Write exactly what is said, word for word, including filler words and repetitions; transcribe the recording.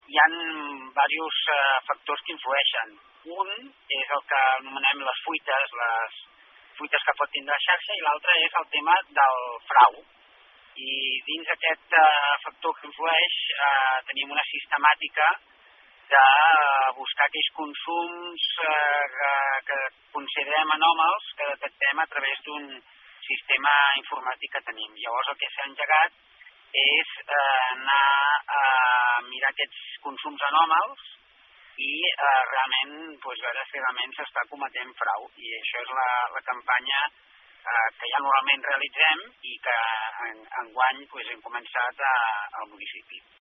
hi ha diversos uh, factors que influeixen. Un és el que anomenem les fuites, les fuites que pot tindre la xarxa, i l'altre és el tema del frau. I dins aquest uh, factor que influeix uh, tenim una sistemàtica de buscar aquells consums uh, que, que considerem anòmals, que detectem a través d'un sistema informàtic que tenim. Llavors el que s'ha engegat és eh, anar a mirar aquests consums anòmals i eh, realment doncs, veure si realment s'està cometent frau. I això és la, la campanya eh, que ja normalment realitzem i que en, enguany doncs, hem començat a, al municipi.